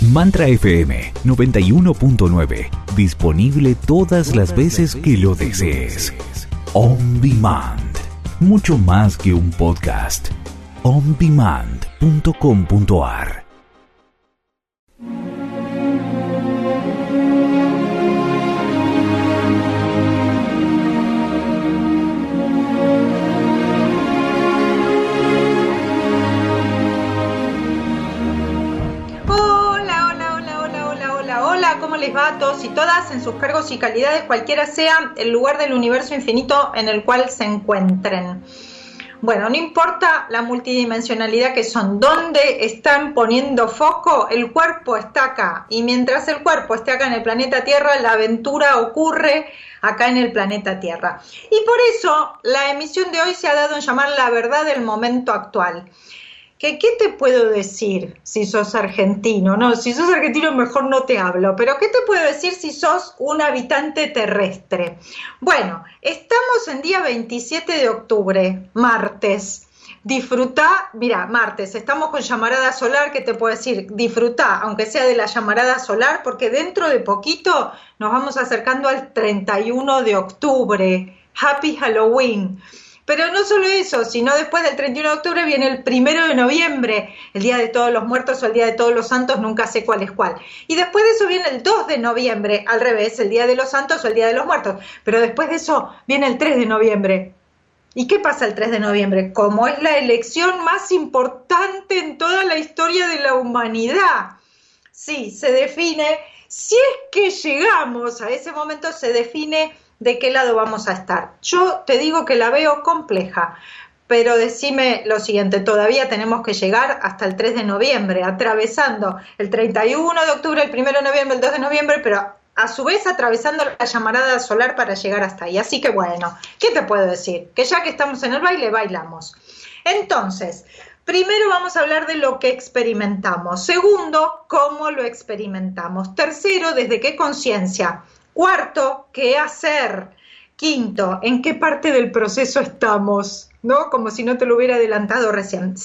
Mantra FM 91.9. Disponible todas las veces que lo desees. On Demand. Mucho más que un podcast. ondemand.com.ar. ¿Cómo les va a todos y todas en sus cargos y calidades, cualquiera sea el lugar del universo infinito en el cual se encuentren? Bueno, no importa la multidimensionalidad que son, ¿dónde están poniendo foco? El cuerpo está acá, y mientras el cuerpo esté acá en el planeta Tierra, la aventura ocurre acá en el planeta Tierra. Y por eso la emisión de hoy se ha dado en llamar La Verdad del Momento Actual. ¿Qué te puedo decir si sos argentino? No, si sos argentino mejor no te hablo, pero ¿qué te puedo decir si sos un habitante terrestre? Bueno, estamos en día 27 de octubre, martes. Disfrutá, mira, martes, estamos con llamarada solar, ¿qué te puedo decir? Disfrutá, aunque sea de la llamarada solar, porque dentro de poquito nos vamos acercando al 31 de octubre. Happy Halloween. Pero no solo eso, sino después del 31 de octubre viene el 1 de noviembre, el Día de Todos los Muertos o el Día de Todos los Santos, nunca sé cuál es cuál. Y después de eso viene el 2 de noviembre, al revés, el Día de los Santos o el Día de los Muertos. Pero después de eso viene el 3 de noviembre. ¿Y qué pasa el 3 de noviembre? Como es la elección más importante en toda la historia de la humanidad. Sí, se define, si es que llegamos a ese momento, se define de qué lado vamos a estar. Yo te digo que la veo compleja, pero decime lo siguiente, todavía tenemos que llegar hasta el 3 de noviembre, atravesando el 31 de octubre, el 1 de noviembre, el 2 de noviembre, pero a su vez atravesando la llamarada solar para llegar hasta ahí. Así que bueno, ¿qué te puedo decir? Que ya que estamos en el baile, bailamos. Entonces, primero vamos a hablar de lo que experimentamos. Segundo, cómo lo experimentamos. Tercero, desde qué conciencia. Cuarto, ¿qué hacer? Quinto, ¿en qué parte del proceso estamos? ¿No? Como si no te lo hubiera adelantado recién.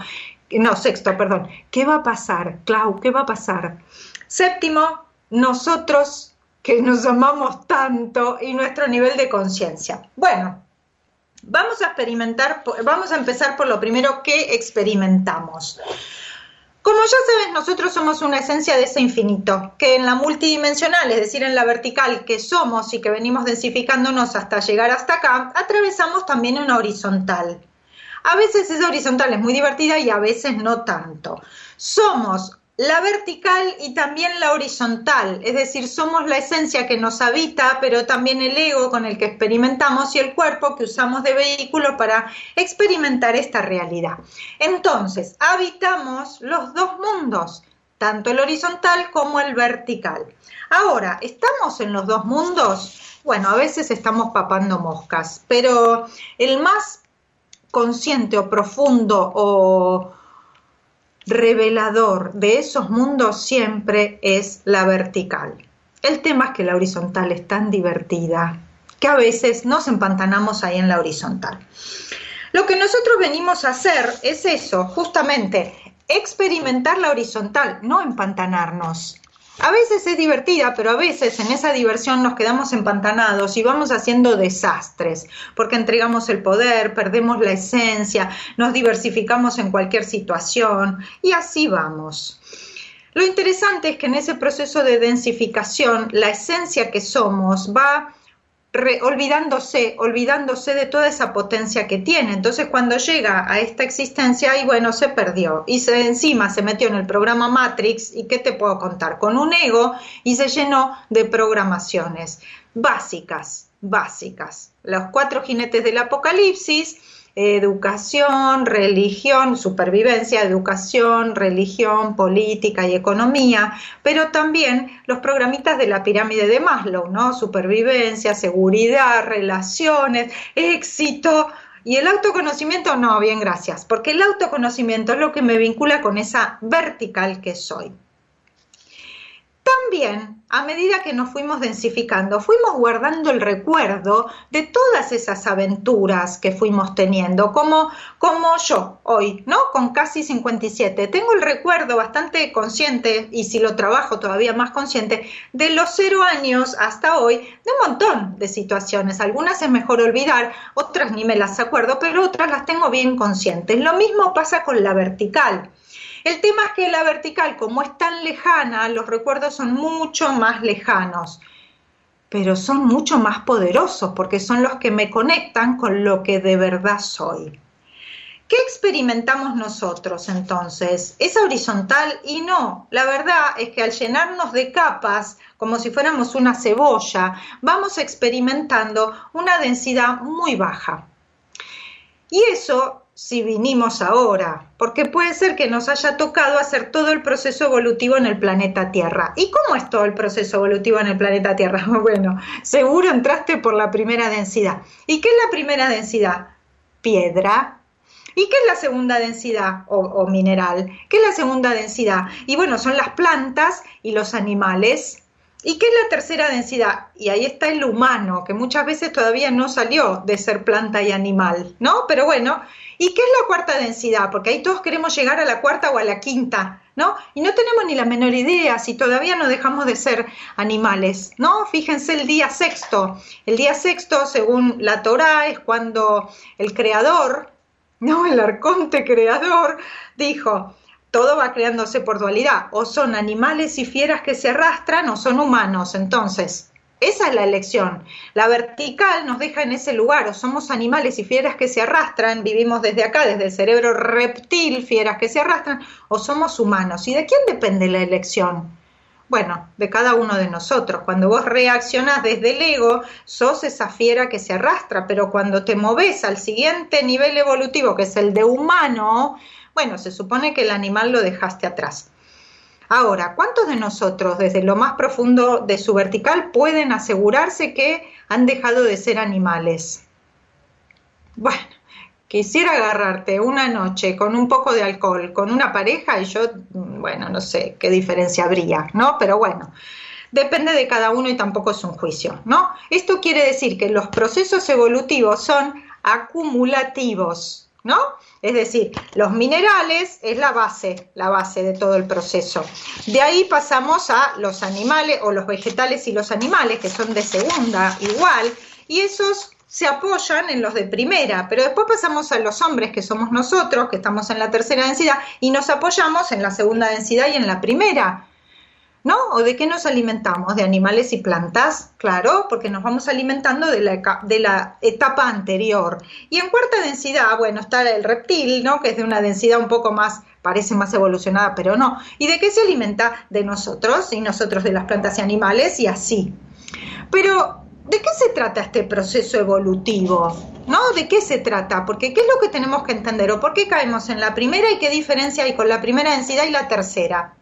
Sexto, perdón. ¿Qué va a pasar, Clau? ¿Qué va a pasar? Séptimo, nosotros que nos amamos tanto y nuestro nivel de conciencia. Bueno, vamos a empezar por lo primero que experimentamos. Como ya sabes, nosotros somos una esencia de ese infinito, que en la multidimensional, es decir, en la vertical que somos y que venimos densificándonos hasta llegar hasta acá, atravesamos también una horizontal. A veces esa horizontal es muy divertida y a veces no tanto. Somos la vertical y también la horizontal, es decir, somos la esencia que nos habita, pero también el ego con el que experimentamos y el cuerpo que usamos de vehículo para experimentar esta realidad. Entonces, habitamos los dos mundos, tanto el horizontal como el vertical. Ahora, ¿estamos en los dos mundos? Bueno, a veces estamos papando moscas, pero el más consciente o profundo o revelador de esos mundos siempre es la vertical. El tema es que la horizontal es tan divertida que a veces nos empantanamos ahí en la horizontal. Lo que nosotros venimos a hacer es eso, justamente, experimentar la horizontal, no empantanarnos. A veces es divertida, pero a veces en esa diversión nos quedamos empantanados y vamos haciendo desastres, porque entregamos el poder, perdemos la esencia, nos diversificamos en cualquier situación y así vamos. Lo interesante es que en ese proceso de densificación, la esencia que somos va olvidándose de toda esa potencia que tiene. Entonces cuando llega a esta existencia, y bueno, se perdió y encima se metió en el programa Matrix, y ¿qué te puedo contar? Con un ego, y se llenó de programaciones básicas, los 4 jinetes del apocalipsis: educación, religión, supervivencia, educación, religión, política y economía, pero también los programitas de la pirámide de Maslow, ¿no? Supervivencia, seguridad, relaciones, éxito. Y el autoconocimiento, no, bien, gracias, porque el autoconocimiento es lo que me vincula con esa vertical que soy. también, a medida que nos fuimos densificando, fuimos guardando el recuerdo de todas esas aventuras que fuimos teniendo, como yo hoy, ¿no? Con casi 57. Tengo el recuerdo bastante consciente, y si lo trabajo todavía más consciente, de los 0 años hasta hoy, de un montón de situaciones. Algunas es mejor olvidar, otras ni me las acuerdo, pero otras las tengo bien conscientes. Lo mismo pasa con la vertical. El tema es que la vertical, como es tan lejana, los recuerdos son mucho más lejanos, pero son mucho más poderosos porque son los que me conectan con lo que de verdad soy. ¿Qué experimentamos nosotros entonces? ¿Es horizontal? Y no, la verdad es que al llenarnos de capas, como si fuéramos una cebolla, vamos experimentando una densidad muy baja. Y eso si vinimos ahora, porque puede ser que nos haya tocado hacer todo el proceso evolutivo en el planeta Tierra. ¿Y cómo es todo el proceso evolutivo en el planeta Tierra? Bueno, seguro entraste por la primera densidad. ¿Y qué es la primera densidad? Piedra. ¿Y qué es la segunda densidad o mineral? ¿Qué es la segunda densidad? Y bueno, son las plantas y los animales. ¿Y qué es la tercera densidad? Y ahí está el humano, que muchas veces todavía no salió de ser planta y animal, ¿no? Pero bueno, ¿y qué es la cuarta densidad? Porque ahí todos queremos llegar a la cuarta o a la quinta, ¿no? Y no tenemos ni la menor idea si todavía no dejamos de ser animales, ¿no? Fíjense el día sexto. El día sexto, según la Torá, es cuando el creador, ¿no? El arconte creador dijo: todo va creándose por dualidad, o son animales y fieras que se arrastran o son humanos. Entonces, esa es la elección. La vertical nos deja en ese lugar, o somos animales y fieras que se arrastran, vivimos desde acá, desde el cerebro reptil, fieras que se arrastran, o somos humanos. ¿Y de quién depende la elección? Bueno, de cada uno de nosotros. Cuando vos reaccionás desde el ego, sos esa fiera que se arrastra, pero cuando te movés al siguiente nivel evolutivo, que es el de humano, bueno, se supone que el animal lo dejaste atrás. Ahora, ¿cuántos de nosotros, desde lo más profundo de su vertical, pueden asegurarse que han dejado de ser animales? Bueno, quisiera agarrarte una noche con un poco de alcohol, con una pareja, y yo, bueno, no sé qué diferencia habría, ¿no? Pero bueno, depende de cada uno y tampoco es un juicio, ¿no? Esto quiere decir que los procesos evolutivos son acumulativos, ¿no? Es decir, los minerales es la base de todo el proceso. De ahí pasamos a los animales, o los vegetales y los animales, que son de segunda igual, y esos se apoyan en los de primera, pero después pasamos a los hombres, que somos nosotros, que estamos en la tercera densidad, y nos apoyamos en la segunda densidad y en la primera, ¿no? ¿O de qué nos alimentamos? De animales y plantas, claro, porque nos vamos alimentando de la etapa anterior. Y en cuarta densidad, bueno, está el reptil, ¿no? Que es de una densidad un poco más, parece más evolucionada, pero no. ¿Y de qué se alimenta? De nosotros, y nosotros de las plantas y animales, y así. Pero, ¿de qué se trata este proceso evolutivo? ¿No? ¿De qué se trata? Porque ¿qué es lo que tenemos que entender? ¿O por qué caemos en la primera y qué diferencia hay con la primera densidad y la tercera?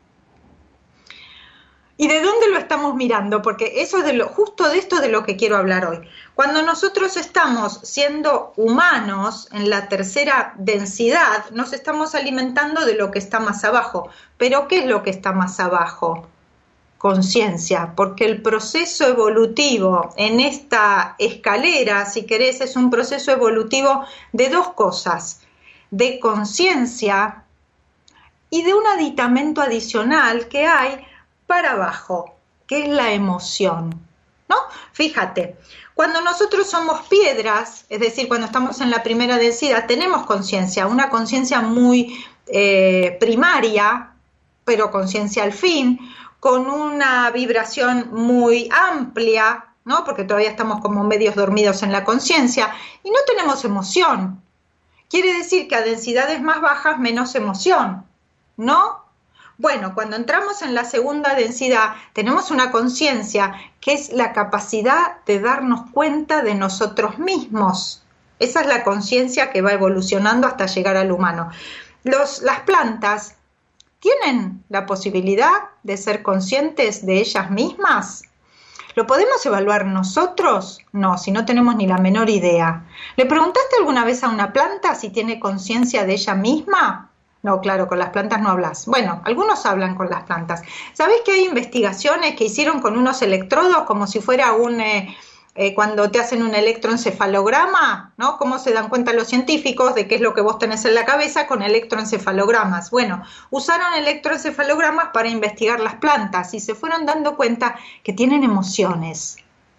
¿Y de dónde lo estamos mirando? Porque eso es justo de esto de lo que quiero hablar hoy. Cuando nosotros estamos siendo humanos en la tercera densidad, nos estamos alimentando de lo que está más abajo. ¿Pero qué es lo que está más abajo? Conciencia, porque el proceso evolutivo en esta escalera, si querés, es un proceso evolutivo de dos cosas: de conciencia y de un aditamento adicional que hay para abajo, que es la emoción, ¿no? Fíjate, cuando nosotros somos piedras, es decir, cuando estamos en la primera densidad, tenemos conciencia, una conciencia muy primaria, pero conciencia al fin, con una vibración muy amplia, ¿no? Porque todavía estamos como medios dormidos en la conciencia, y no tenemos emoción. Quiere decir que a densidades más bajas, menos emoción, ¿no? Bueno, cuando entramos en la segunda densidad, tenemos una conciencia que es la capacidad de darnos cuenta de nosotros mismos. Esa es la conciencia que va evolucionando hasta llegar al humano. Las plantas tienen la posibilidad de ser conscientes de ellas mismas. ¿Lo podemos evaluar nosotros? No, si no tenemos ni la menor idea. ¿Le preguntaste alguna vez a una planta si tiene conciencia de ella misma? No, claro, con las plantas no hablas. Bueno, algunos hablan con las plantas. ¿Sabés que hay investigaciones que hicieron con unos electrodos como si fuera cuando te hacen un electroencefalograma, ¿no? ¿Cómo se dan cuenta los científicos de qué es lo que vos tenés en la cabeza con electroencefalogramas? Bueno, usaron electroencefalogramas para investigar las plantas y se fueron dando cuenta que tienen emociones.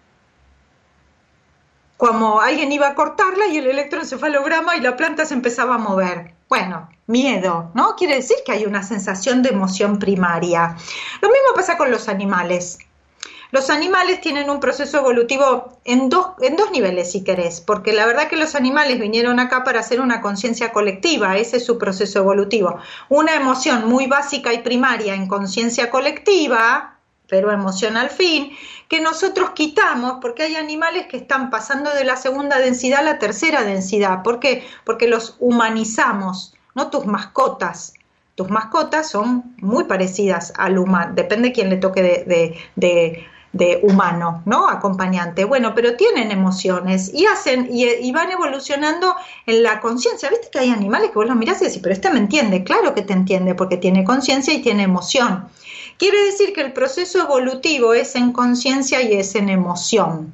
Como alguien iba a cortarla y el electroencefalograma y la planta se empezaba a mover. Bueno, miedo, ¿no? Quiere decir que hay una sensación de emoción primaria. Lo mismo pasa con los animales. Los animales tienen un proceso evolutivo en dos niveles, si querés, porque la verdad que los animales vinieron acá para hacer una conciencia colectiva, ese es su proceso evolutivo. Una emoción muy básica y primaria en conciencia colectiva, pero emoción al fin, que nosotros quitamos porque hay animales que están pasando de la segunda densidad a la tercera densidad. ¿Por qué? Porque los humanizamos, ¿no? Tus mascotas son muy parecidas al humano, depende de quién le toque de humano, ¿no? Acompañante. Bueno, pero tienen emociones y van evolucionando en la conciencia. ¿Viste que hay animales que vos los mirás y decís, pero este me entiende? Claro que te entiende, porque tiene conciencia y tiene emoción. Quiere decir que el proceso evolutivo es en conciencia y es en emoción.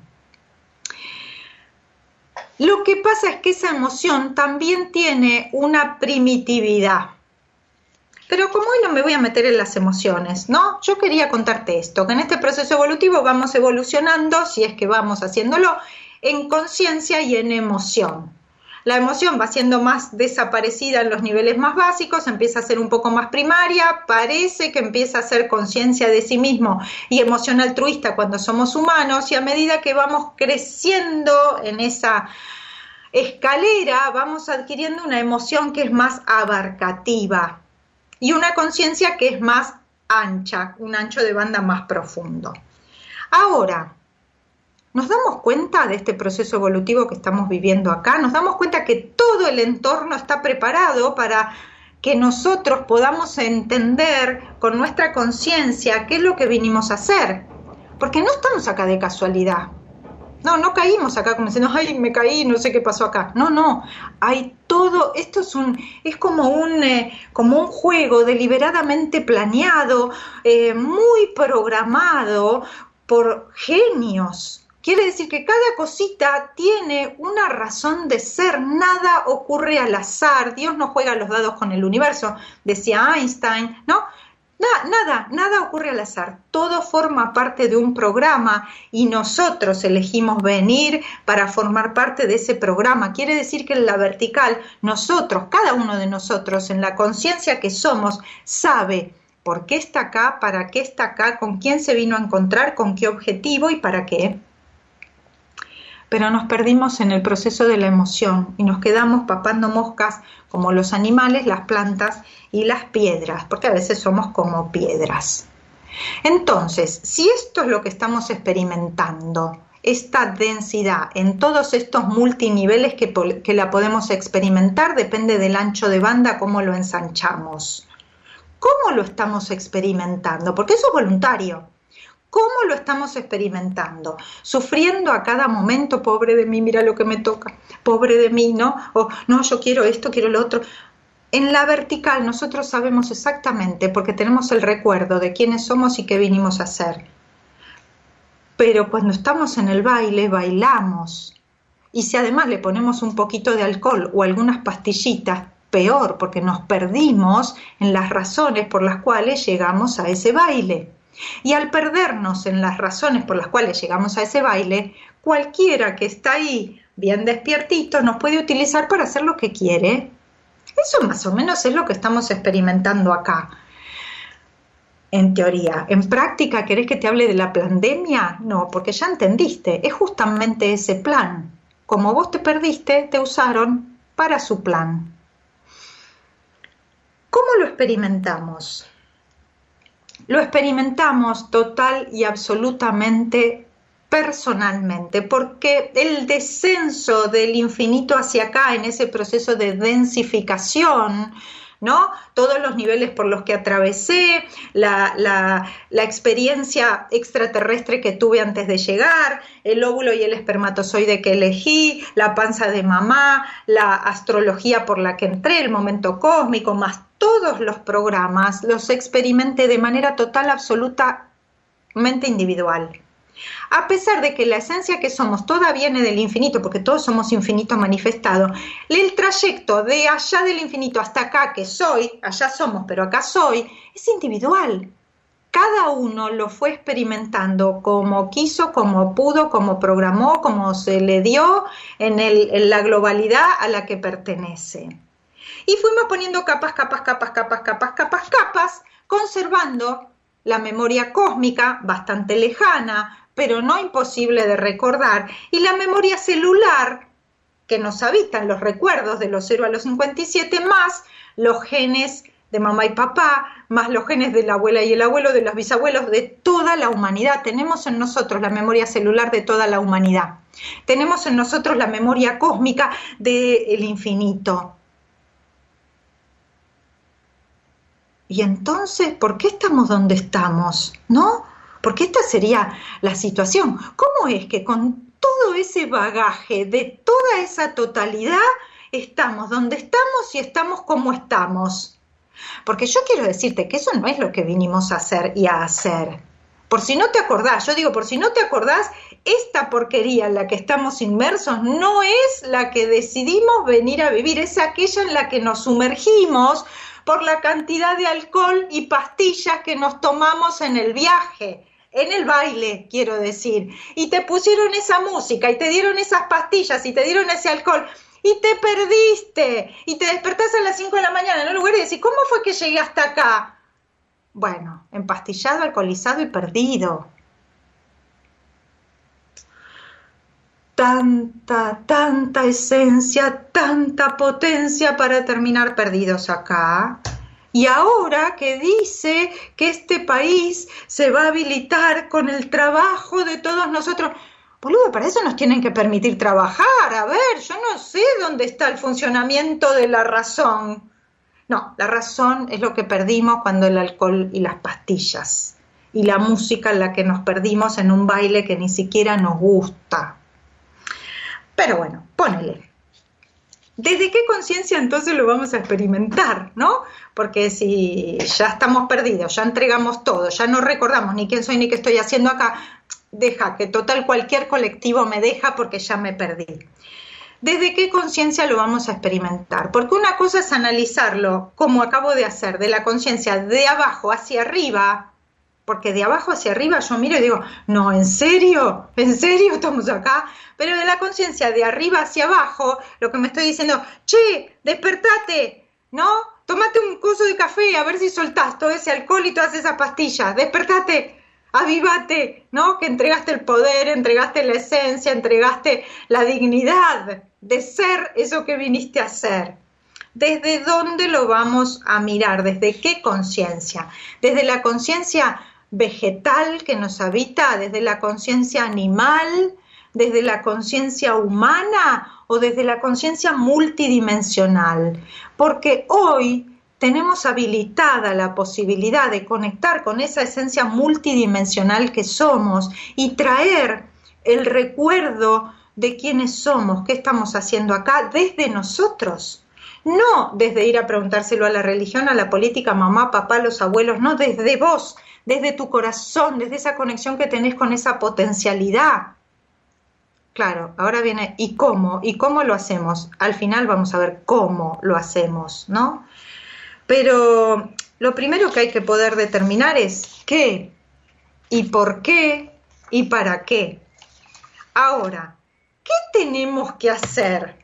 Lo que pasa es que esa emoción también tiene una primitividad. Pero como hoy no me voy a meter en las emociones, ¿no? Yo quería contarte esto, que en este proceso evolutivo vamos evolucionando, si es que vamos haciéndolo, en conciencia y en emoción. La emoción va siendo más desaparecida en los niveles más básicos, empieza a ser un poco más primaria, parece que empieza a ser conciencia de sí mismo y emoción altruista cuando somos humanos, y a medida que vamos creciendo en esa escalera, vamos adquiriendo una emoción que es más abarcativa y una conciencia que es más ancha, un ancho de banda más profundo. Ahora, ¿nos damos cuenta de este proceso evolutivo que estamos viviendo acá? ¿Nos damos cuenta que todo el entorno está preparado para que nosotros podamos entender con nuestra conciencia qué es lo que vinimos a hacer? Porque no estamos acá de casualidad. No caímos acá como diciendo, ay, me caí, no sé qué pasó acá. No, hay todo, esto es como un juego deliberadamente planeado, muy programado por genios. Quiere decir que cada cosita tiene una razón de ser, nada ocurre al azar, Dios no juega los dados con el universo, decía Einstein, ¿no? Nada ocurre al azar, todo forma parte de un programa y nosotros elegimos venir para formar parte de ese programa. Quiere decir que en la vertical, nosotros, cada uno de nosotros, en la conciencia que somos, sabe por qué está acá, para qué está acá, con quién se vino a encontrar, con qué objetivo y para qué. Pero nos perdimos en el proceso de la emoción y nos quedamos papando moscas como los animales, las plantas y las piedras, porque a veces somos como piedras. Entonces, si esto es lo que estamos experimentando, esta densidad en todos estos multiniveles que la podemos experimentar, depende del ancho de banda, cómo lo ensanchamos. ¿Cómo lo estamos experimentando? Porque eso es voluntario. ¿Cómo lo estamos experimentando? Sufriendo a cada momento, pobre de mí, mira lo que me toca, pobre de mí, ¿no? O no, yo quiero esto, quiero lo otro. En la vertical nosotros sabemos exactamente, porque tenemos el recuerdo de quiénes somos y qué vinimos a hacer. Pero cuando estamos en el baile, bailamos. Y si además le ponemos un poquito de alcohol o algunas pastillitas, peor, porque nos perdimos en las razones por las cuales llegamos a ese baile. Y al perdernos en las razones por las cuales llegamos a ese baile, cualquiera que está ahí bien despiertito nos puede utilizar para hacer lo que quiere. Eso más o menos es lo que estamos experimentando acá. En teoría. En práctica, ¿querés que te hable de la pandemia? No, porque ya entendiste, es justamente ese plan. Como vos te perdiste, te usaron para su plan. ¿Cómo lo experimentamos? Lo experimentamos total y absolutamente personalmente, porque el descenso del infinito hacia acá, en ese proceso de densificación, ¿no? Todos los niveles por los que atravesé, la experiencia extraterrestre que tuve antes de llegar, el óvulo y el espermatozoide que elegí, la panza de mamá, la astrología por la que entré, el momento cósmico, más todos los programas, los experimenté de manera total, absolutamente individual. A pesar de que la esencia que somos toda viene del infinito, porque todos somos infinito manifestado, el trayecto de allá del infinito hasta acá que soy, allá somos, pero acá soy, es individual. Cada uno lo fue experimentando como quiso, como pudo, como programó, como se le dio en la globalidad a la que pertenece. Y fuimos poniendo capas, conservando la memoria cósmica, bastante lejana, pero no imposible de recordar, y la memoria celular, que nos habitan los recuerdos de los 0 a los 57, más los genes de mamá y papá, más los genes de la abuela y el abuelo, de los bisabuelos, de toda la humanidad. Tenemos en nosotros la memoria celular de toda la humanidad. Tenemos en nosotros la memoria cósmica del infinito. Y entonces, ¿por qué estamos donde estamos? ¿No? Porque esta sería la situación. ¿Cómo es que con todo ese bagaje de toda esa totalidad estamos donde estamos y estamos como estamos? Porque yo quiero decirte que eso no es lo que vinimos a hacer y a hacer. Por si no te acordás, yo digo, por si no te acordás, esta porquería en la que estamos inmersos no es la que decidimos venir a vivir, es aquella en la que nos sumergimos por la cantidad de alcohol y pastillas que nos tomamos en el viaje, en el baile, quiero decir, y te pusieron esa música, y te dieron esas pastillas, y te dieron ese alcohol, y te perdiste, y te despertás a las 5 de la mañana en un lugar y decís, ¿cómo fue que llegué hasta acá? Bueno, empastillado, alcoholizado y perdido. Tanta esencia, tanta potencia para terminar perdidos acá. Y ahora que dice que este país se va a habilitar con el trabajo de todos nosotros, boludo, para eso nos tienen que permitir trabajar. A ver, yo no sé dónde está el funcionamiento de la razón. No, la razón es lo que perdimos cuando el alcohol y las pastillas y la música en la que nos perdimos en un baile que ni siquiera nos gusta. Pero bueno, ponele. ¿Desde qué conciencia entonces lo vamos a experimentar, no? Porque si ya estamos perdidos, ya entregamos todo, ya no recordamos ni quién soy ni qué estoy haciendo acá, deja que total cualquier colectivo me deja porque ya me perdí. ¿Desde qué conciencia lo vamos a experimentar? Porque una cosa es analizarlo, como acabo de hacer, de la conciencia de abajo hacia arriba, porque de abajo hacia arriba yo miro y digo, no, ¿en serio? ¿En serio estamos acá? Pero de la conciencia de arriba hacia abajo, lo que me estoy diciendo, che, despertate, ¿no? Tómate un coso de café a ver si soltás todo ese alcohol y todas esas pastillas, despertate, avívate, ¿no? Que entregaste el poder, entregaste la esencia, entregaste la dignidad de ser eso que viniste a ser. ¿Desde dónde lo vamos a mirar? ¿Desde qué conciencia? ¿Desde la conciencia vegetal que nos habita? ¿Desde la conciencia animal? ¿Desde la conciencia humana? ¿O desde la conciencia multidimensional? Porque hoy tenemos habilitada la posibilidad de conectar con esa esencia multidimensional que somos y traer el recuerdo de quiénes somos, qué estamos haciendo acá desde nosotros. No desde ir a preguntárselo a la religión, a la política, mamá, papá, los abuelos, no, desde vos, desde tu corazón, desde esa conexión que tenés con esa potencialidad. Claro, ahora viene, ¿y cómo? ¿Y cómo lo hacemos? Al final vamos a ver cómo lo hacemos, ¿no? Pero lo primero que hay que poder determinar es qué, y por qué, y para qué. Ahora, ¿qué tenemos que hacer?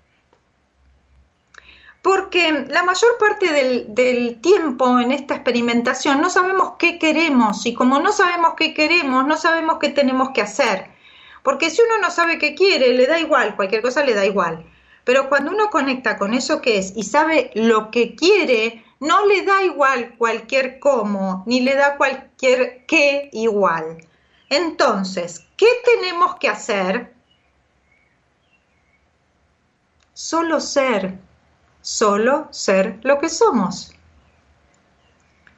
Porque la mayor parte del tiempo en esta experimentación no sabemos qué queremos, y como no sabemos qué queremos, no sabemos qué tenemos que hacer. Porque si uno no sabe qué quiere, le da igual, cualquier cosa le da igual. Pero cuando uno conecta con eso que es y sabe lo que quiere, no le da igual cualquier cómo, ni le da cualquier qué igual. Entonces, ¿qué tenemos que hacer? Solo ser lo que somos.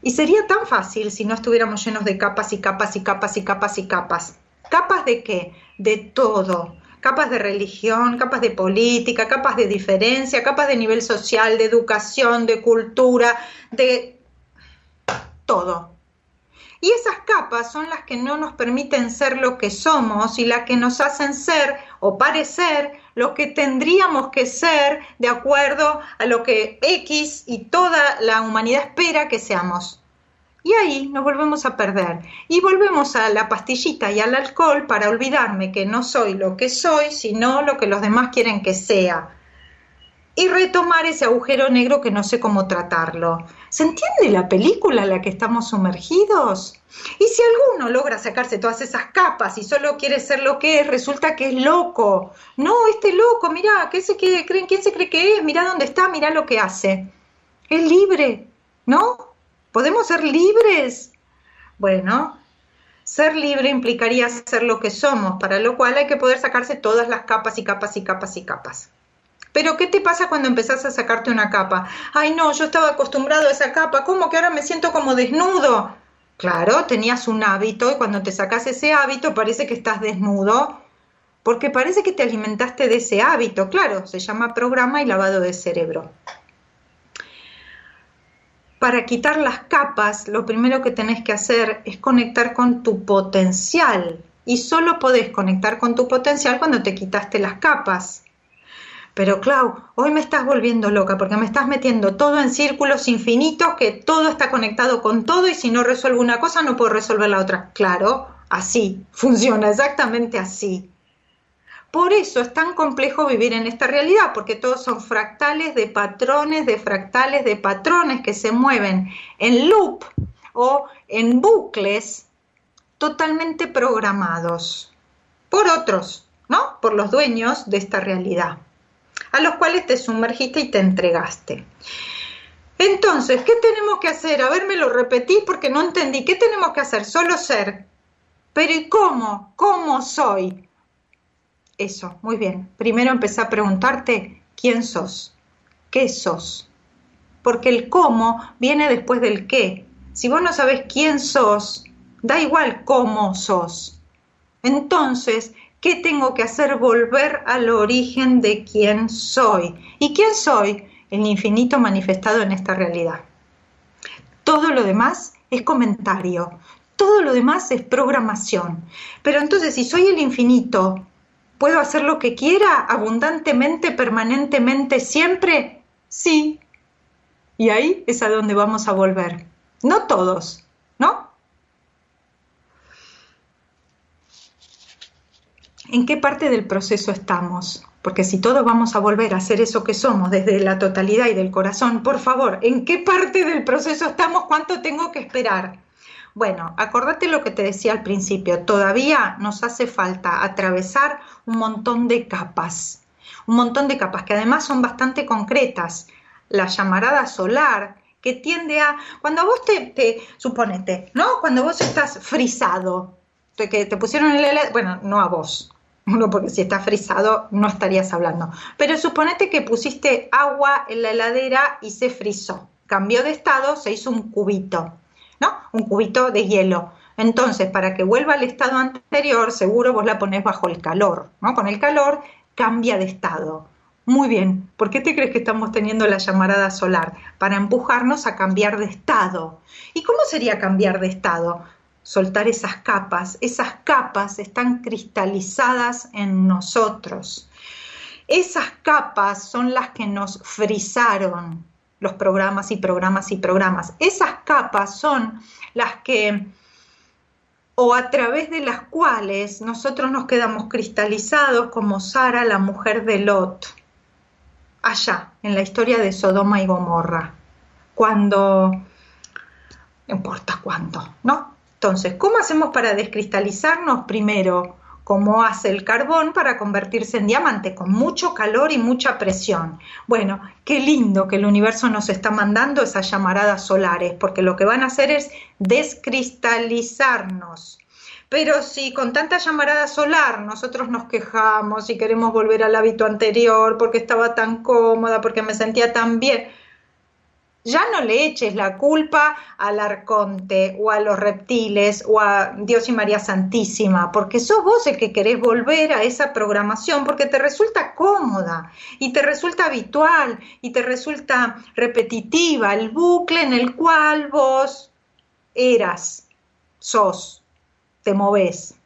Y sería tan fácil si no estuviéramos llenos de capas y capas y capas y capas y capas. ¿Capas de qué? De todo. Capas de religión, capas de política, capas de diferencia, capas de nivel social, de educación, de cultura, de todo. Y esas capas son las que no nos permiten ser lo que somos y las que nos hacen ser o parecer lo que tendríamos que ser de acuerdo a lo que X y toda la humanidad espera que seamos. Y ahí nos volvemos a perder y volvemos a la pastillita y al alcohol para olvidarme que no soy lo que soy, sino lo que los demás quieren que sea. Y retomar ese agujero negro que no sé cómo tratarlo. ¿Se entiende la película en la que estamos sumergidos? Y si alguno logra sacarse todas esas capas y solo quiere ser lo que es, resulta que es loco. No, loco, mirá, ¿quién se cree que es? Mirá dónde está, mirá lo que hace. Es libre, ¿no? ¿Podemos ser libres? Bueno, ser libre implicaría ser lo que somos, para lo cual hay que poder sacarse todas las capas y capas y capas y capas. Pero ¿qué te pasa cuando empezás a sacarte una capa? Ay, no, yo estaba acostumbrado a esa capa, ¿cómo que ahora me siento como desnudo? Claro, tenías un hábito y cuando te sacas ese hábito parece que estás desnudo, porque parece que te alimentaste de ese hábito. Claro, se llama programa y lavado de cerebro. Para quitar las capas, lo primero que tenés que hacer es conectar con tu potencial. Y solo podés conectar con tu potencial cuando te quitaste las capas. Pero Clau, hoy me estás volviendo loca porque me estás metiendo todo en círculos infinitos, que todo está conectado con todo y si no resuelvo una cosa no puedo resolver la otra. Claro, así, funciona exactamente así. Por eso es tan complejo vivir en esta realidad, porque todos son fractales de patrones, de fractales de patrones que se mueven en loop o en bucles totalmente programados por otros, ¿no? Por los dueños de esta realidad, a los cuales te sumergiste y te entregaste. Entonces, ¿qué tenemos que hacer? A ver, me lo repetí porque no entendí. ¿Qué tenemos que hacer? Solo ser. Pero ¿y cómo? ¿Cómo soy? Eso, muy bien. Primero empecé a preguntarte quién sos, qué sos. Porque el cómo viene después del qué. Si vos no sabés quién sos, da igual cómo sos. Entonces, ¿qué tengo que hacer? Volver al origen de quién soy. ¿Y quién soy? El infinito manifestado en esta realidad. Todo lo demás es comentario. Todo lo demás es programación. Pero entonces, si soy el infinito, ¿puedo hacer lo que quiera abundantemente, permanentemente, siempre? Sí. Y ahí es a donde vamos a volver. No todos, ¿no? ¿En qué parte del proceso estamos? Porque si todos vamos a volver a ser eso que somos desde la totalidad y del corazón, por favor, ¿en qué parte del proceso estamos? ¿Cuánto tengo que esperar? Bueno, acordate lo que te decía al principio, todavía nos hace falta atravesar un montón de capas que además son bastante concretas. La llamarada solar, que tiende a, cuando vos suponete, ¿no? Cuando vos estás frisado, que te pusieron bueno, no a vos, no, porque si estás frisado no estarías hablando, pero suponete que pusiste agua en la heladera y se frizó, cambió de estado, se hizo un cubito, ¿no? Un cubito de hielo. Entonces, para que vuelva al estado anterior, seguro vos la ponés bajo el calor, ¿no? Con el calor cambia de estado. Muy bien, ¿por qué te crees que estamos teniendo la llamarada solar? Para empujarnos a cambiar de estado. ¿Y cómo sería cambiar de estado? Soltar esas capas están cristalizadas en nosotros. Esas capas son las que nos frizaron los programas y programas y programas. Esas capas son las que, o a través de las cuales nosotros nos quedamos cristalizados como Sara, la mujer de Lot, allá, en la historia de Sodoma y Gomorra, cuando, no importa cuándo, ¿no? Entonces, ¿cómo hacemos para descristalizarnos? Primero, como hace el carbón para convertirse en diamante, con mucho calor y mucha presión. Bueno, qué lindo que el universo nos está mandando esas llamaradas solares, porque lo que van a hacer es descristalizarnos. Pero si con tanta llamarada solar nosotros nos quejamos y queremos volver al hábito anterior porque estaba tan cómoda, porque me sentía tan bien, Ya no le eches la culpa al arconte o a los reptiles o a Dios y María Santísima, porque sos vos el que querés volver a esa programación porque te resulta cómoda y te resulta habitual y te resulta repetitiva, el bucle en el cual vos eras, sos, te movés.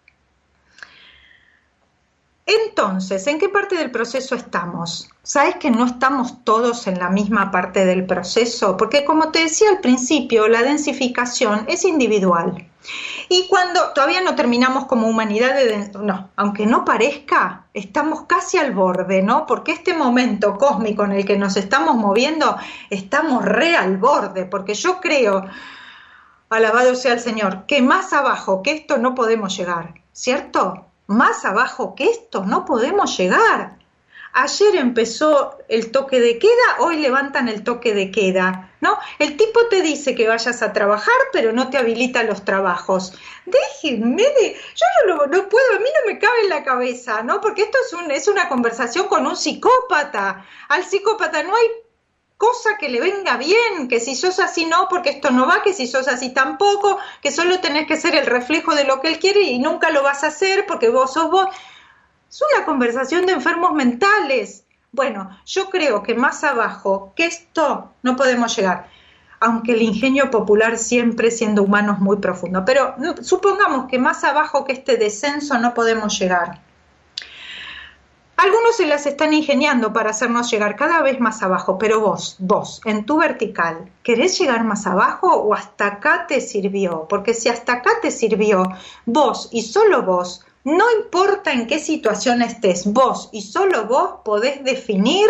Entonces, ¿en qué parte del proceso estamos? ¿Sabes que no estamos todos en la misma parte del proceso? Porque como te decía al principio, la densificación es individual. Y cuando todavía no terminamos como humanidad, aunque no parezca, estamos casi al borde, ¿no? Porque este momento cósmico en el que nos estamos moviendo, estamos re al borde, porque yo creo, alabado sea el Señor, que más abajo que esto no podemos llegar, ¿cierto? Más abajo que esto no podemos llegar. Ayer empezó el toque de queda, hoy levantan el toque de queda, ¿no? El tipo te dice que vayas a trabajar, pero no te habilita los trabajos. Déjenme yo no puedo, a mí no me cabe en la cabeza, ¿no? Porque esto es una conversación con un psicópata. Al psicópata no hay cosa que le venga bien, que si sos así no, porque esto no va, que si sos así tampoco, que solo tenés que ser el reflejo de lo que él quiere y nunca lo vas a hacer porque vos sos vos. Es una conversación de enfermos mentales. Bueno, yo creo que más abajo que esto no podemos llegar, aunque el ingenio popular siempre siendo humano es muy profundo, pero supongamos que más abajo que este descenso no podemos llegar. Algunos se las están ingeniando para hacernos llegar cada vez más abajo, pero vos, en tu vertical, ¿querés llegar más abajo o hasta acá te sirvió? Porque si hasta acá te sirvió, vos y solo vos, no importa en qué situación estés, vos y solo vos podés definir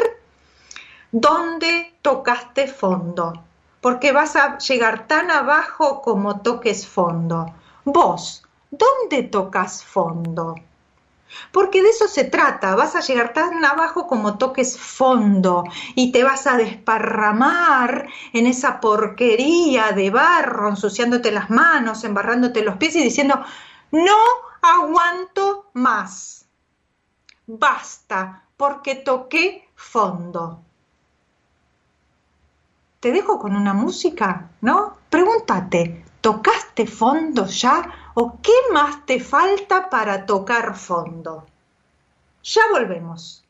dónde tocaste fondo, porque vas a llegar tan abajo como toques fondo. Vos, ¿dónde tocas fondo? Porque de eso se trata, vas a llegar tan abajo como toques fondo y te vas a desparramar en esa porquería de barro, ensuciándote las manos, embarrándote los pies y diciendo, no aguanto más, basta, porque toqué fondo. Te dejo con una música, ¿no? Pregúntate, ¿tocaste fondo ya? ¿O qué más te falta para tocar fondo? Ya volvemos.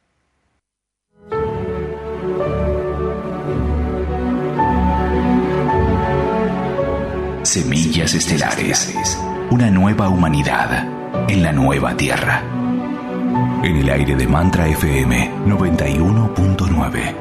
Semillas estelares. Una nueva humanidad en la nueva Tierra. En el aire de Mantra FM 91.9.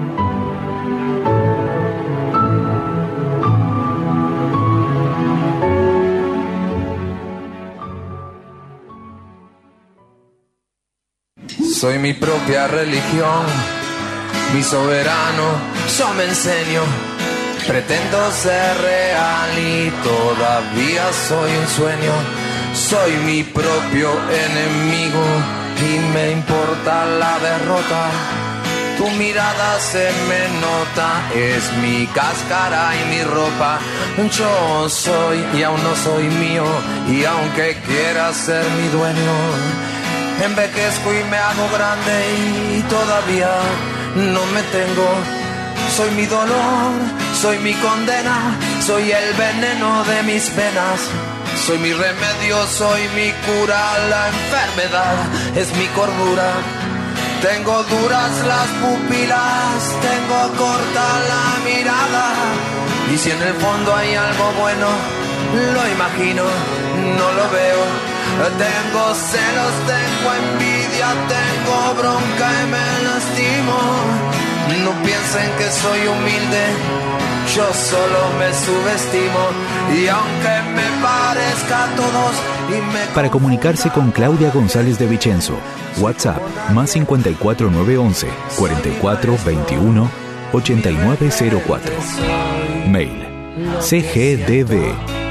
Soy mi propia religión, mi soberano, yo me enseño. Pretendo ser real y todavía soy un sueño. Soy mi propio enemigo y me importa la derrota. Tu mirada se me nota, es mi cáscara y mi ropa. Yo soy y aún no soy mío, y aunque quiera ser mi dueño, envejezco y me hago grande y todavía no me tengo. Soy mi dolor, soy mi condena, soy el veneno de mis venas. Soy mi remedio, soy mi cura, la enfermedad es mi cordura. Tengo duras las pupilas, tengo corta la mirada. Y si en el fondo hay algo bueno, lo imagino, no lo veo. Tengo celos, tengo envidia, tengo bronca y me lastimo. No piensen que soy humilde, yo solo me subestimo. Y aunque me parezca a todos y me... Para comunicarse con Claudia González de Vicenzo, WhatsApp más 54 911 44 21 8904. Mail cgdb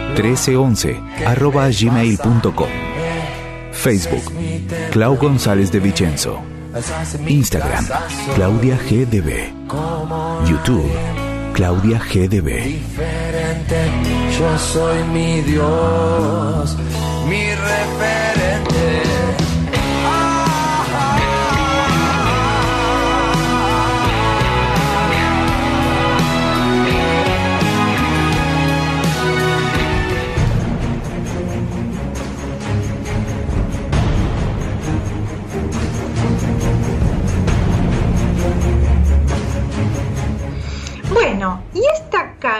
1311@gmail.com. Facebook Clau González de Vicenzo. Instagram Claudia GDB. YouTube Claudia GDB. Diferente, yo soy mi Dios, mi referente.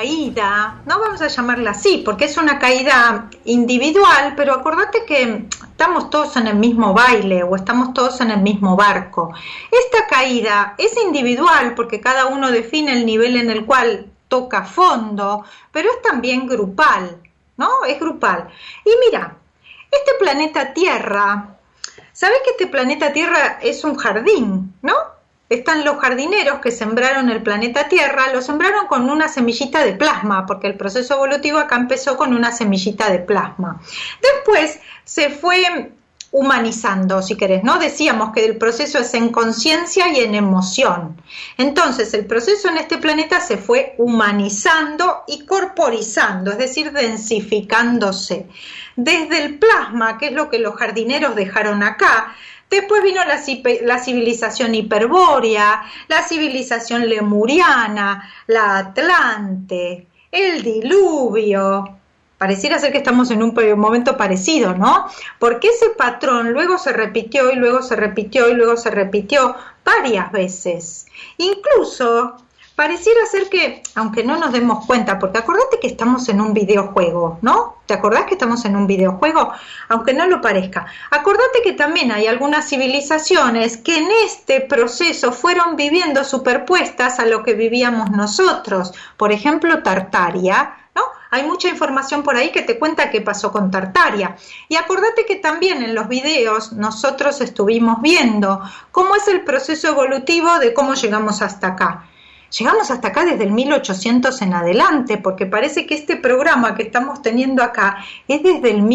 caída, no vamos a llamarla así, porque es una caída individual, pero acordate que estamos todos en el mismo baile o estamos todos en el mismo barco. Esta caída es individual porque cada uno define el nivel en el cual toca fondo, pero es también grupal, ¿no? Es grupal. Y mira, este planeta Tierra, ¿sabes que este planeta Tierra es un jardín, ¿no? Están los jardineros que sembraron el planeta Tierra, lo sembraron con una semillita de plasma, porque el proceso evolutivo acá empezó con una semillita de plasma. Después se fue humanizando, si querés, ¿no? Decíamos que el proceso es en conciencia y en emoción. Entonces, el proceso en este planeta se fue humanizando y corporizando, es decir, densificándose. Desde el plasma, que es lo que los jardineros dejaron acá, después vino la civilización hiperbórea, la civilización lemuriana, la Atlante, el diluvio. Pareciera ser que estamos en un momento parecido, ¿no? Porque ese patrón luego se repitió y luego se repitió y luego se repitió varias veces. Incluso pareciera ser que, aunque no nos demos cuenta, porque acordate que estamos en un videojuego, ¿no? ¿Te acordás que estamos en un videojuego? Aunque no lo parezca. Acordate que también hay algunas civilizaciones que en este proceso fueron viviendo superpuestas a lo que vivíamos nosotros. Por ejemplo, Tartaria, ¿no? Hay mucha información por ahí que te cuenta qué pasó con Tartaria. Y acordate que también en los videos nosotros estuvimos viendo cómo es el proceso evolutivo de cómo llegamos hasta acá. Llegamos hasta acá desde el 1800 en adelante, porque parece que este programa que estamos teniendo acá es desde el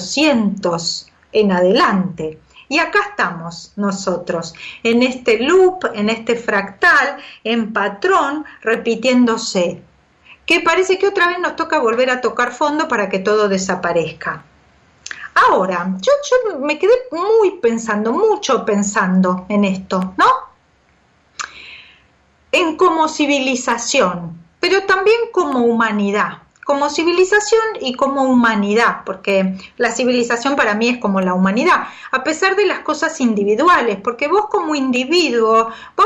1800 en adelante. Y acá estamos nosotros, en este loop, en este fractal, en patrón, repitiéndose. Que parece que otra vez nos toca volver a tocar fondo para que todo desaparezca. Ahora, yo me quedé mucho pensando en esto, ¿no? En como civilización, pero también como humanidad, como civilización y como humanidad, porque la civilización para mí es como la humanidad, a pesar de las cosas individuales, porque vos como individuo, vos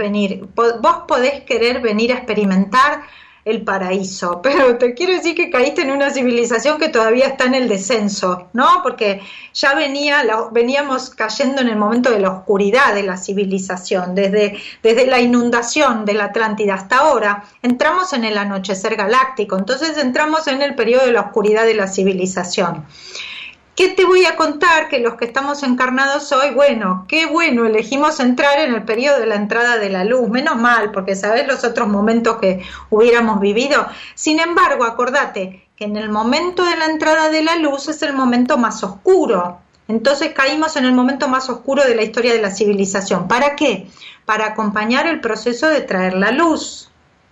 podés querer venir a experimentar el paraíso, pero te quiero decir que caíste en una civilización que todavía está en el descenso, ¿no? Porque ya veníamos cayendo en el momento de la oscuridad de la civilización, desde la inundación de la Atlántida hasta ahora, entramos en el anochecer galáctico, entonces entramos en el periodo de la oscuridad de la civilización. ¿Qué te voy a contar? Que los que estamos encarnados hoy, bueno, qué bueno, elegimos entrar en el periodo de la entrada de la luz, menos mal, porque sabés los otros momentos que hubiéramos vivido. Sin embargo, acordate que en el momento de la entrada de la luz es el momento más oscuro. Entonces caímos en el momento más oscuro de la historia de la civilización. ¿Para qué? Para acompañar el proceso de traer la luz.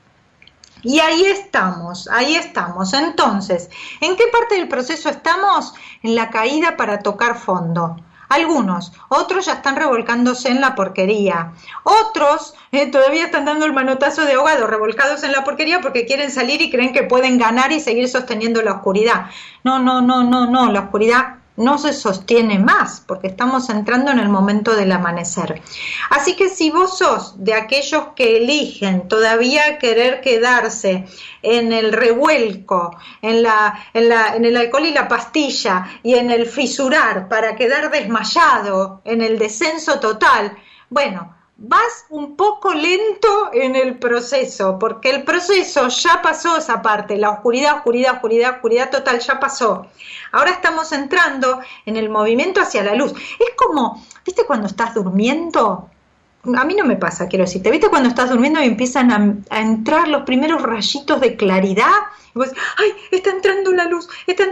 Y ahí estamos. Entonces, ¿en qué parte del proceso estamos? En la caída para tocar fondo. Algunos, otros ya están revolcándose en la porquería. Otros todavía están dando el manotazo de ahogado, revolcados en la porquería porque quieren salir y creen que pueden ganar y seguir sosteniendo la oscuridad. No, la oscuridad no se sostiene más porque estamos entrando en el momento del amanecer. Así que si vos sos de aquellos que eligen todavía querer quedarse en el revuelco, en el alcohol y la pastilla y en el fisurar para quedar desmayado, en el descenso total, bueno, vas un poco lento en el proceso, porque el proceso ya pasó esa parte, la oscuridad total ya pasó. Ahora estamos entrando en el movimiento hacia la luz. Es como, ¿viste cuando estás durmiendo? A mí no me pasa, quiero decirte, ¿viste cuando estás durmiendo y empiezan a entrar los primeros rayitos de claridad? Y vos, ¡ay, está entrando la luz!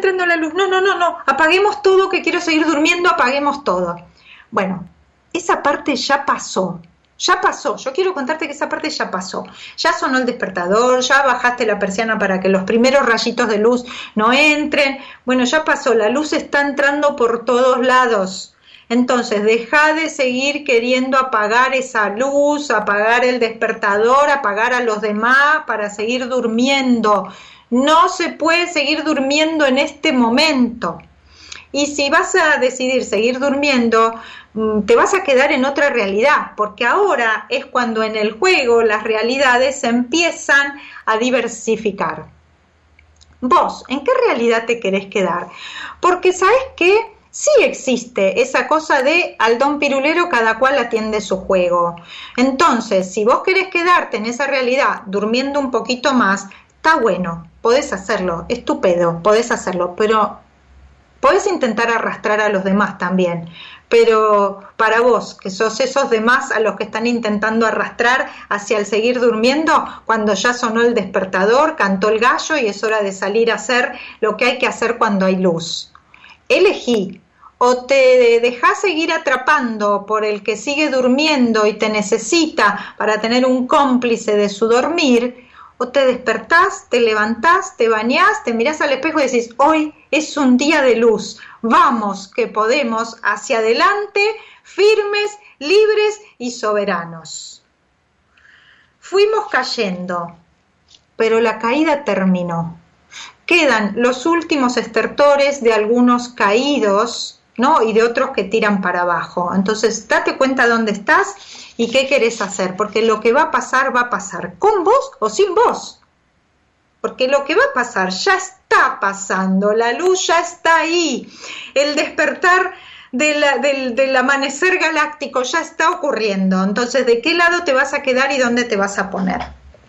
No, apaguemos todo, que quiero seguir durmiendo, apaguemos todo. Bueno, esa parte ya pasó. Yo quiero contarte que esa parte ya pasó. Ya sonó el despertador, ya bajaste la persiana para que los primeros rayitos de luz no entren. Bueno, ya pasó, la luz está entrando por todos lados. Entonces, deja de seguir queriendo apagar esa luz, apagar el despertador, apagar a los demás para seguir durmiendo. No se puede seguir durmiendo en este momento. Y si vas a decidir seguir durmiendo, te vas a quedar en otra realidad, porque ahora es cuando en el juego las realidades se empiezan a diversificar. Vos, ¿en qué realidad te querés quedar? Porque ¿sabés qué? Sí existe esa cosa de al don pirulero cada cual atiende su juego. Entonces, si vos querés quedarte en esa realidad durmiendo un poquito más, está bueno, podés hacerlo, estupendo, podés hacerlo, pero podés intentar arrastrar a los demás también. Pero para vos, que sos esos demás a los que están intentando arrastrar hacia el seguir durmiendo, cuando ya sonó el despertador, cantó el gallo y es hora de salir a hacer lo que hay que hacer cuando hay luz. Elegí, o te dejás seguir atrapando por el que sigue durmiendo y te necesita para tener un cómplice de su dormir, o te despertás, te levantás, te bañás, te mirás al espejo y decís, hoy es un día de luz, vamos que podemos hacia adelante, firmes, libres y soberanos. Fuimos cayendo, pero la caída terminó. Quedan los últimos estertores de algunos caídos, ¿no? Y de otros que tiran para abajo. Entonces, date cuenta dónde estás y qué querés hacer, porque lo que va a pasar, con vos o sin vos. Porque lo que va a pasar ya está pasando, la luz ya está ahí, el despertar del amanecer galáctico ya está ocurriendo. Entonces, ¿de qué lado te vas a quedar y dónde te vas a poner?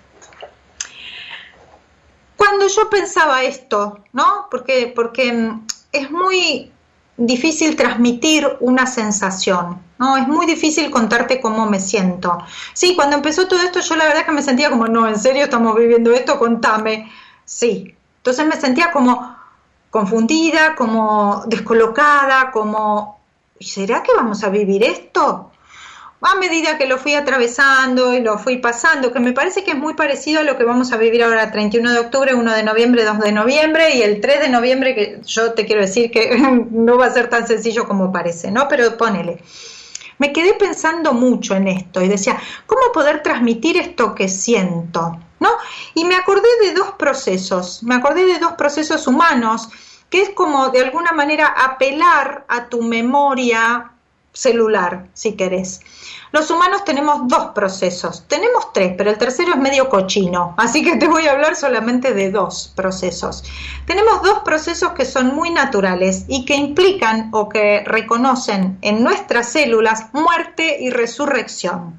Cuando yo pensaba esto, ¿no? Porque es muy difícil transmitir una sensación, ¿no? Es muy difícil contarte cómo me siento. Sí, cuando empezó todo esto yo la verdad que me sentía como, no, ¿en serio estamos viviendo esto? Contame. Sí, entonces me sentía como confundida, como descolocada, como, ¿será que vamos a vivir esto? A medida que lo fui atravesando y lo fui pasando, que me parece que es muy parecido a lo que vamos a vivir ahora, 31 de octubre, 1 de noviembre, 2 de noviembre y el 3 de noviembre, que yo te quiero decir que no va a ser tan sencillo como parece, ¿no? Pero ponele. Me quedé pensando mucho en esto y decía, ¿cómo poder transmitir esto que siento? ¿No? Y me acordé de dos procesos humanos, que es como de alguna manera apelar a tu memoria celular, si querés. Los humanos tenemos dos procesos, tenemos tres, pero el tercero es medio cochino, así que te voy a hablar solamente de dos procesos. Tenemos dos procesos que son muy naturales y que implican o que reconocen en nuestras células muerte y resurrección.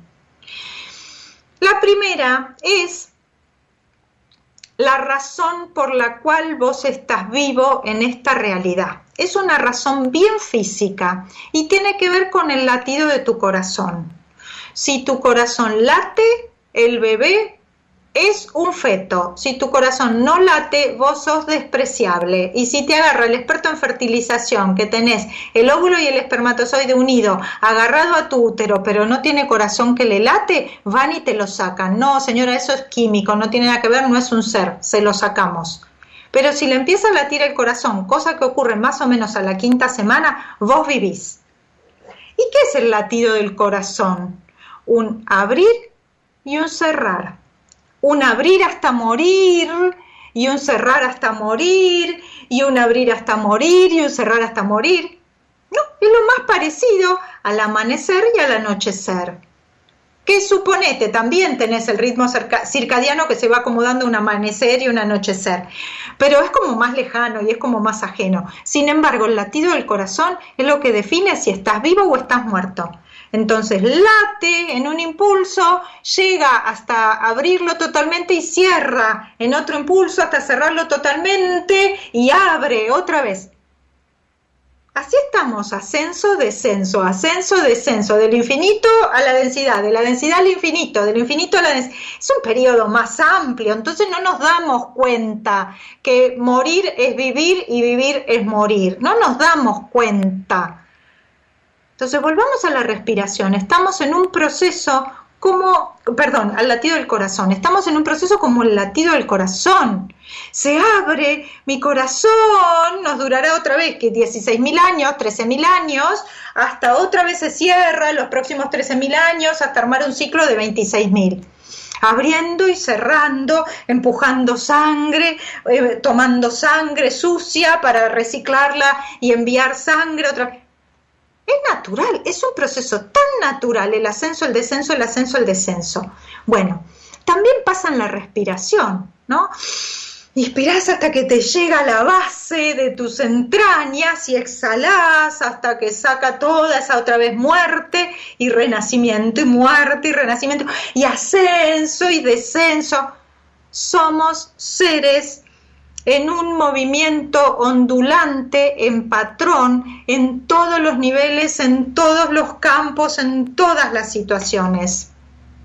La primera es la razón por la cual vos estás vivo en esta realidad. Es una razón bien física y tiene que ver con el latido de tu corazón. Si tu corazón late, el bebé es un feto. Si tu corazón no late, vos sos despreciable. Y si te agarra el experto en fertilización, que tenés el óvulo y el espermatozoide unido, agarrado a tu útero, pero no tiene corazón que le late, van y te lo sacan. No, señora, eso es químico, no tiene nada que ver, no es un ser, se lo sacamos. Pero si le empieza a latir el corazón, cosa que ocurre más o menos a la quinta semana, vos vivís. ¿Y qué es el latido del corazón? Un abrir y un cerrar. Un abrir hasta morir y un cerrar hasta morir y un abrir hasta morir y un cerrar hasta morir. No, es lo más parecido al amanecer y al anochecer. Que suponete, también tenés el ritmo circadiano que se va acomodando un amanecer y un anochecer, pero es como más lejano y es como más ajeno. Sin embargo, el latido del corazón es lo que define si estás vivo o estás muerto. Entonces late en un impulso, llega hasta abrirlo totalmente y cierra en otro impulso hasta cerrarlo totalmente y abre otra vez. Así estamos, ascenso, descenso, del infinito a la densidad, de la densidad al infinito, del infinito a la densidad. Es un periodo más amplio, entonces no nos damos cuenta que morir es vivir y vivir es morir. No nos damos cuenta. Entonces volvamos a la respiración. Estamos en un proceso al latido del corazón. Estamos en un proceso como el latido del corazón. Se abre mi corazón, nos durará otra vez que 16.000 años, 13.000 años, hasta otra vez se cierra los próximos 13.000 años hasta armar un ciclo de 26.000. Abriendo y cerrando, empujando sangre, tomando sangre sucia para reciclarla y enviar sangre otra vez. Es natural, es un proceso tan natural, el ascenso, el descenso, el ascenso, el descenso. Bueno, también pasa en la respiración, ¿no? Inspirás hasta que te llega a la base de tus entrañas y exhalás hasta que saca toda esa otra vez muerte y renacimiento, y muerte y renacimiento, y ascenso y descenso. Somos seres en un movimiento ondulante, en patrón, en todos los niveles, en todos los campos, en todas las situaciones.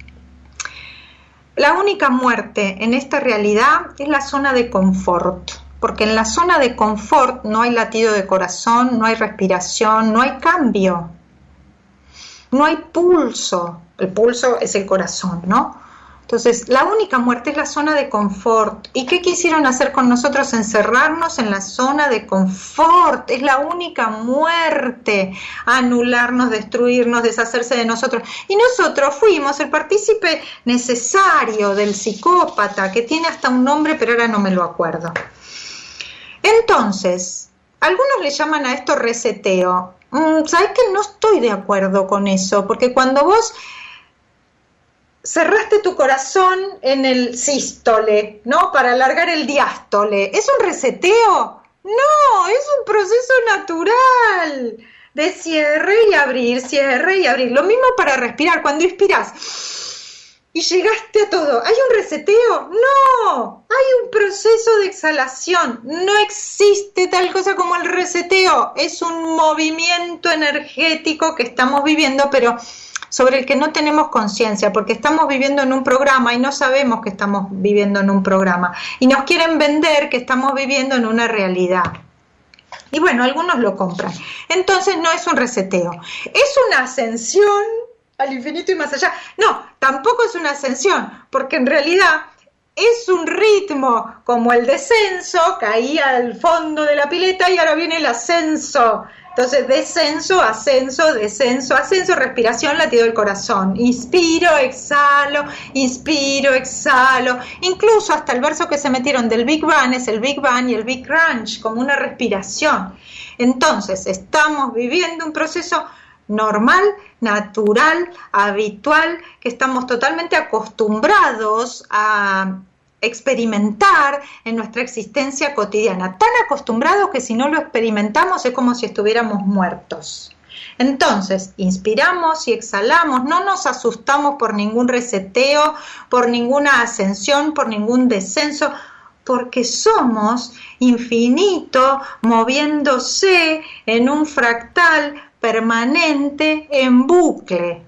La única muerte en esta realidad es la zona de confort, porque en la zona de confort no hay latido de corazón, no hay respiración, no hay cambio, no hay pulso. El pulso es el corazón, ¿no? Entonces, la única muerte es la zona de confort. ¿Y qué quisieron hacer con nosotros? Encerrarnos en la zona de confort. Es la única muerte. Anularnos, destruirnos, deshacerse de nosotros. Y nosotros fuimos el partícipe necesario del psicópata, que tiene hasta un nombre, pero ahora no me lo acuerdo. Entonces, algunos le llaman a esto reseteo. ¿Sabes qué? No estoy de acuerdo con eso, porque cuando vos cerraste tu corazón en el sístole, ¿no? Para alargar el diástole. ¿Es un reseteo? No, es un proceso natural de cierre y abrir, cierre y abrir. Lo mismo para respirar. Cuando inspiras y llegaste a todo, ¿hay un reseteo? No, hay un proceso de exhalación. No existe tal cosa como el reseteo. Es un movimiento energético que estamos viviendo, pero sobre el que no tenemos conciencia, porque estamos viviendo en un programa y no sabemos que estamos viviendo en un programa, y nos quieren vender que estamos viviendo en una realidad. Y bueno, algunos lo compran. Entonces no es un reseteo, es una ascensión al infinito y más allá. No, tampoco es una ascensión, porque en realidad es un ritmo como el descenso, caí al fondo de la pileta y ahora viene el ascenso. Entonces, descenso, ascenso, descenso, ascenso, respiración, latido del corazón. Inspiro, exhalo, incluso hasta el verso que se metieron del Big Bang es el Big Bang y el Big Crunch, como una respiración. Entonces, estamos viviendo un proceso normal, natural, habitual, que estamos totalmente acostumbrados a experimentar en nuestra existencia cotidiana, tan acostumbrados que si no lo experimentamos es como si estuviéramos muertos. Entonces, inspiramos y exhalamos, no nos asustamos por ningún reseteo, por ninguna ascensión, por ningún descenso, porque somos infinito moviéndose en un fractal permanente en bucle.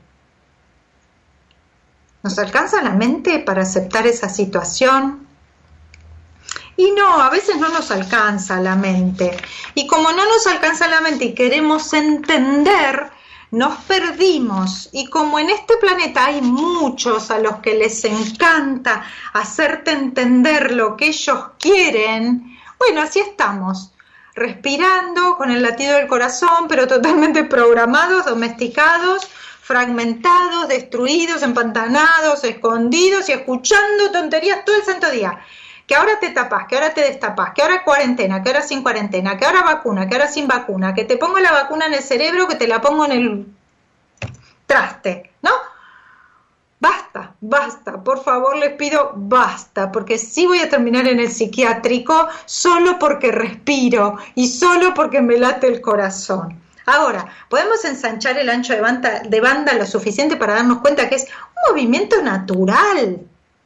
¿Nos alcanza la mente para aceptar esa situación? Y no, a veces no nos alcanza la mente. Y como no nos alcanza la mente y queremos entender, nos perdimos. Y como en este planeta hay muchos a los que les encanta hacerte entender lo que ellos quieren, bueno, así estamos. Respirando con el latido del corazón, pero totalmente programados, domesticados, fragmentados, destruidos, empantanados, escondidos y escuchando tonterías todo el santo día. Que ahora te tapas, que ahora te destapas, que ahora cuarentena, que ahora sin cuarentena, que ahora vacuna, que ahora sin vacuna, que te pongo la vacuna en el cerebro, que te la pongo en el traste, ¿no? Basta, basta, por favor les pido basta, porque sí voy a terminar en el psiquiátrico solo porque respiro y solo porque me late el corazón. Ahora, podemos ensanchar el ancho de banda lo suficiente para darnos cuenta que es un movimiento natural.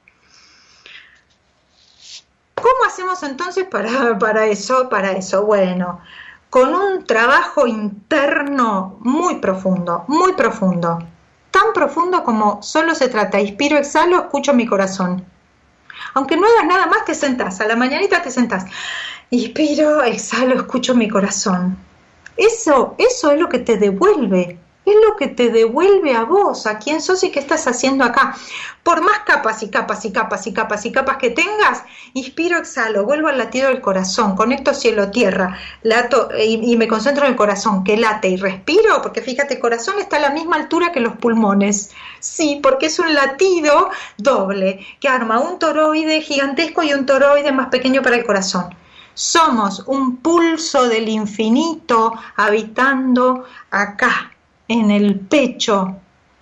¿Cómo hacemos entonces para eso? Bueno, con un trabajo interno muy profundo, tan profundo como solo se trata, inspiro, exhalo, escucho mi corazón. Aunque no hagas nada más, te sentás, a la mañanita te sentás, inspiro, exhalo, escucho mi corazón. Eso es lo que te devuelve, es lo que te devuelve a vos, a quién sos y qué estás haciendo acá. Por más capas y capas y capas y capas y capas que tengas, inspiro, exhalo, vuelvo al latido del corazón, conecto cielo-tierra, lato y me concentro en el corazón, que late y respiro, porque fíjate, el corazón está a la misma altura que los pulmones. Sí, porque es un latido doble, que arma un toroide gigantesco y un toroide más pequeño para el corazón. Somos un pulso del infinito habitando acá, en el pecho.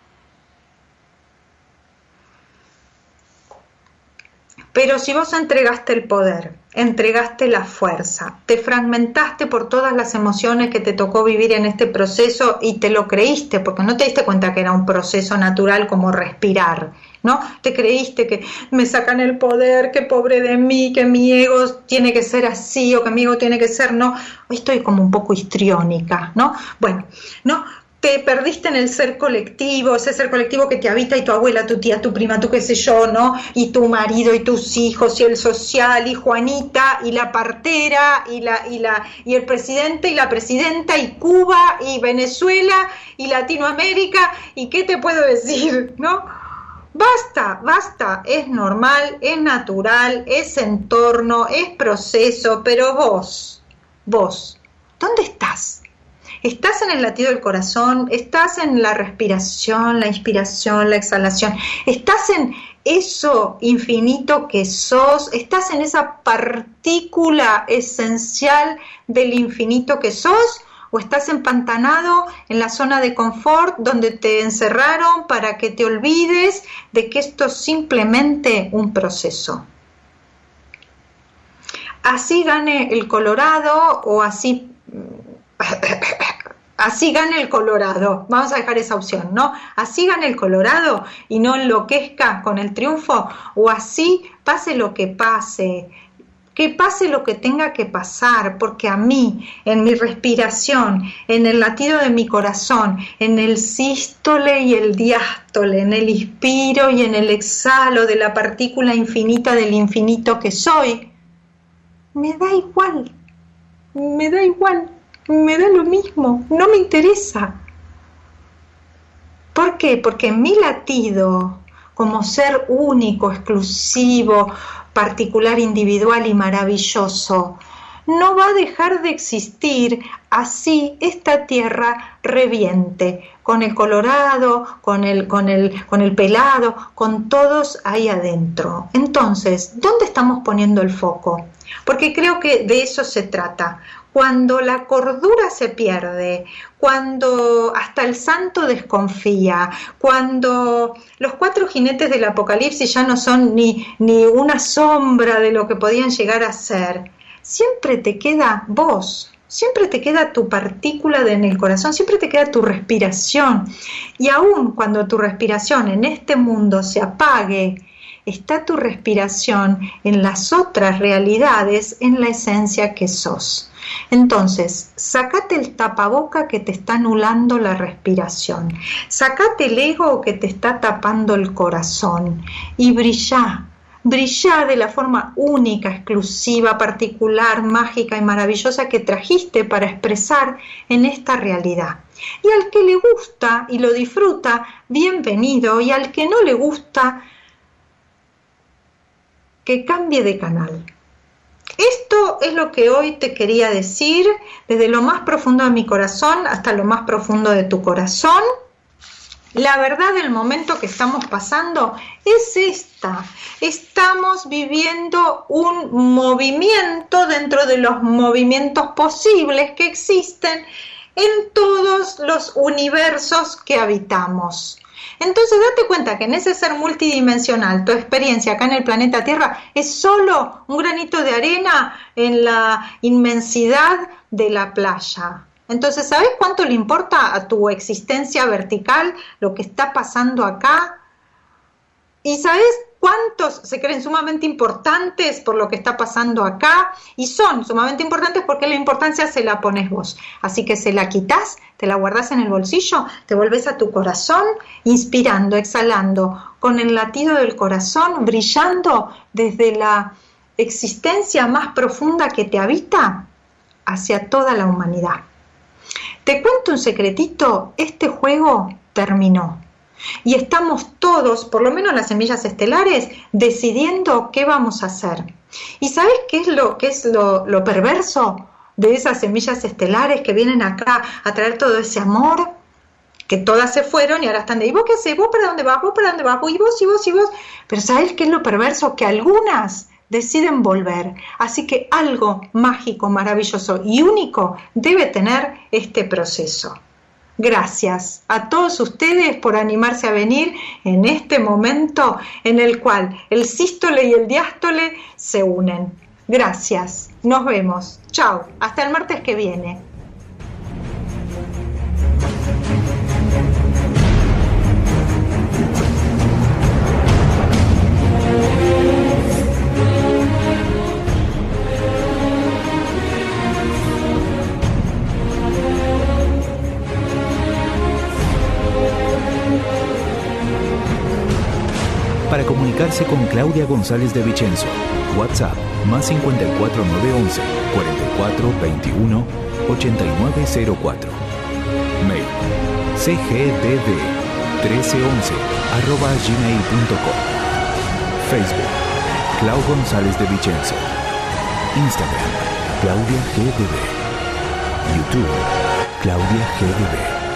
Pero si vos entregaste el poder, entregaste la fuerza, te fragmentaste por todas las emociones que te tocó vivir en este proceso y te lo creíste, porque no te diste cuenta que era un proceso natural como respirar, ¿no? Te creíste que me sacan el poder, que pobre de mí, que mi ego tiene que ser así o que mi ego tiene que ser, no. Hoy estoy como un poco histriónica, ¿no? Bueno, ¿no? Te perdiste en el ser colectivo, ese ser colectivo que te habita y tu abuela, tu tía, tu prima, tu qué sé yo, ¿no? Y tu marido y tus hijos y el social y Juanita y la partera y el presidente y la presidenta y Cuba y Venezuela y Latinoamérica y qué te puedo decir, ¿no? Basta, es normal, es natural, es entorno, es proceso, pero vos, ¿dónde estás? ¿Estás en el latido del corazón? ¿Estás en la respiración, la inspiración, la exhalación? ¿Estás en eso infinito que sos? ¿Estás en esa partícula esencial del infinito que sos? ¿O estás empantanado en la zona de confort donde te encerraron para que te olvides de que esto es simplemente un proceso? Así gane el Colorado o así gane el Colorado, vamos a dejar esa opción, ¿no? Así gane el Colorado y no enloquezca con el triunfo, o así pase lo que pase lo que tenga que pasar, porque a mí, en mi respiración, en el latido de mi corazón, en el sístole y el diástole, en el inspiro y en el exhalo de la partícula infinita del infinito que soy, me da igual, me da lo mismo, no me interesa. ¿Por qué? Porque mi latido, como ser único, exclusivo, particular, individual y maravilloso, no va a dejar de existir así esta tierra reviente, con el Colorado, con el pelado, con todos ahí adentro. Entonces, ¿dónde estamos poniendo el foco? Porque creo que de eso se trata. Cuando la cordura se pierde, cuando hasta el santo desconfía, cuando los 4 jinetes del apocalipsis ya no son ni una sombra de lo que podían llegar a ser, siempre te queda vos, siempre te queda tu partícula en el corazón, siempre te queda tu respiración. Y aun cuando tu respiración en este mundo se apague, está tu respiración en las otras realidades, en la esencia que sos. Entonces, sacate el tapaboca que te está anulando la respiración, sacate el ego que te está tapando el corazón y brillá de la forma única, exclusiva, particular, mágica y maravillosa que trajiste para expresar en esta realidad. Y al que le gusta y lo disfruta, bienvenido, y al que no le gusta, que cambie de canal. Esto es lo que hoy te quería decir, desde lo más profundo de mi corazón hasta lo más profundo de tu corazón. La verdad del momento que estamos pasando es esta. Estamos viviendo un movimiento dentro de los movimientos posibles que existen en todos los universos que habitamos. Entonces date cuenta que en ese ser multidimensional, tu experiencia acá en el planeta Tierra es solo un granito de arena en la inmensidad de la playa. Entonces, ¿sabes cuánto le importa a tu existencia vertical lo que está pasando acá? ¿Y sabes cuántos se creen sumamente importantes por lo que está pasando acá? Y son sumamente importantes porque la importancia se la pones vos. Así que se la quitas, te la guardas en el bolsillo, te volvés a tu corazón, inspirando, exhalando, con el latido del corazón, brillando desde la existencia más profunda que te habita hacia toda la humanidad. Te cuento un secretito, este juego terminó. Y estamos todos, por lo menos las semillas estelares, decidiendo qué vamos a hacer. ¿Y sabes qué es lo perverso de esas semillas estelares que vienen acá a traer todo ese amor? Que todas se fueron y ahora están de, ¿y vos qué hacés? ¿Vos para dónde vas? ¿Vos para dónde vas? ¿Y vos? Pero ¿sabes qué es lo perverso? Que algunas deciden volver. Así que algo mágico, maravilloso y único debe tener este proceso. Gracias a todos ustedes por animarse a venir en este momento en el cual el sístole y el diástole se unen. Gracias, nos vemos. Chao, hasta el martes que viene. Para comunicarse con Claudia González de Vicenzo, WhatsApp +54 911 44 21 8904. Mail cgdd1311@gmail.com. Facebook Clau González de Vicenzo. Instagram Claudia GDB. YouTube Claudia GDB.